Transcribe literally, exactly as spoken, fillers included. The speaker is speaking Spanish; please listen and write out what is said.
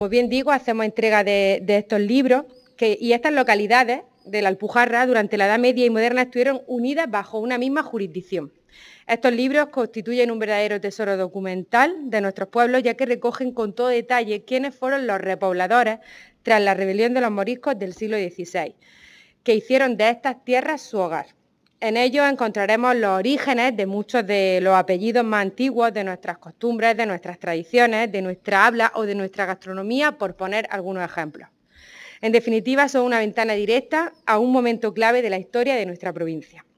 Como bien digo, hacemos entrega de, de estos libros que, y estas localidades de la Alpujarra durante la Edad Media y Moderna estuvieron unidas bajo una misma jurisdicción. Estos libros constituyen un verdadero tesoro documental de nuestros pueblos, ya que recogen con todo detalle quiénes fueron los repobladores tras la rebelión de los moriscos del siglo dieciséis, que hicieron de estas tierras su hogar. En ellos encontraremos los orígenes de muchos de los apellidos más antiguos, de nuestras costumbres, de nuestras tradiciones, de nuestra habla o de nuestra gastronomía, por poner algunos ejemplos. En definitiva, son una ventana directa a un momento clave de la historia de nuestra provincia.